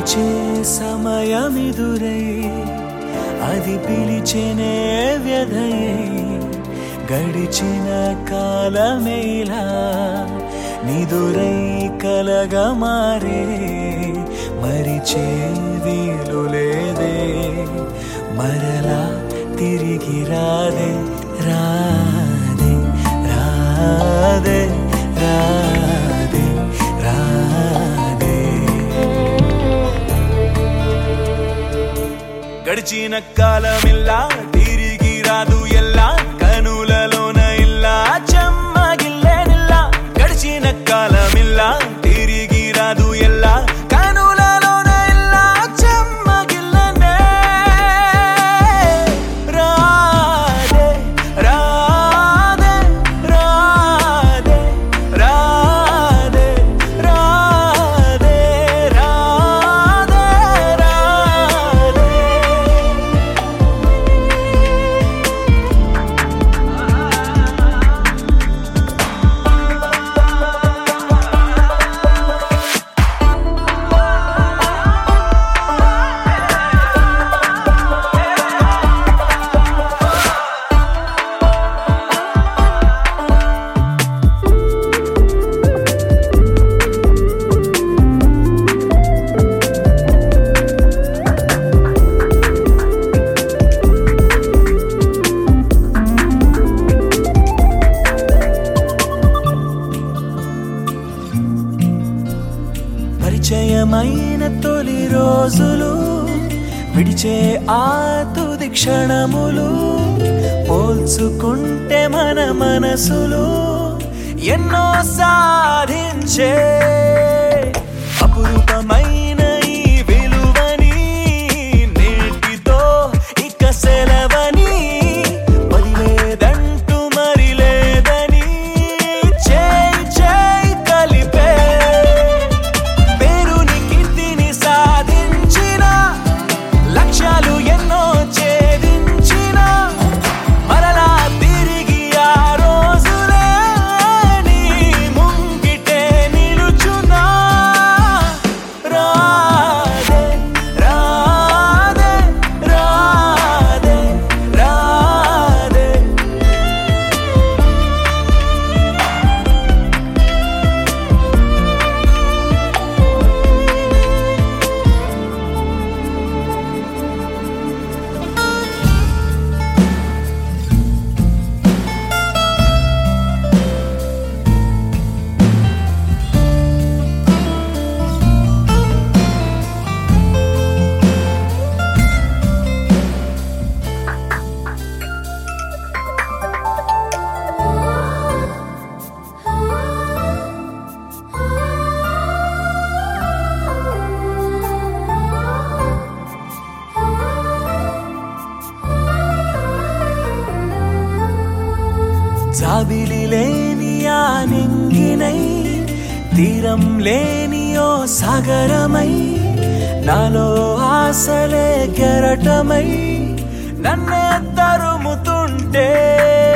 పిలిచే సమయమిదురై అది పిలిచెనే వ్యధయై గడిచిన కాలమేలా నిదురై కలగా మారే మరిచే వీలు లేదే మరలా తిరిగి రాదే రాదే రాదే రాదే రాదే గడిచిన కాలమిల్లా తిరిగి రాదు ఎల్లా కనులలోన ఇల్లా చెమ్మగిల్లేనిల్లా గడిచిన కాలమిల్లా తిరిగి రాదు ఎల్లా కనులలోన ఇల్లా చెమ్మగిల్లనే రాదే రాదే రాదే రాదే రాదే రాదే రాదే పరిచయమైన తొలి రోజులు విడిచే ఆ తుది క్షణములు పోల్చుకుంటే మన మనసులు ఎన్నో సాధించే అపురూపమైన ఈ విలువని నేటితో ఇక సెలవని వదిలేదంటూ మరి లేదని చేయి చేయి కలిపే లక్ష్యాలు ఎన్నో ఛేదించిన మరలా తిరిగి ఆ రోజులే నీ ముంగిటే నిలుచునా రాదే రాదే రాదే రాదే జాబిలి లేని ఆ నింగినై తీరం లేని ఓ సాగరమై నాలో ఆశలే కెరటమై నన్నే తరుముతుంటే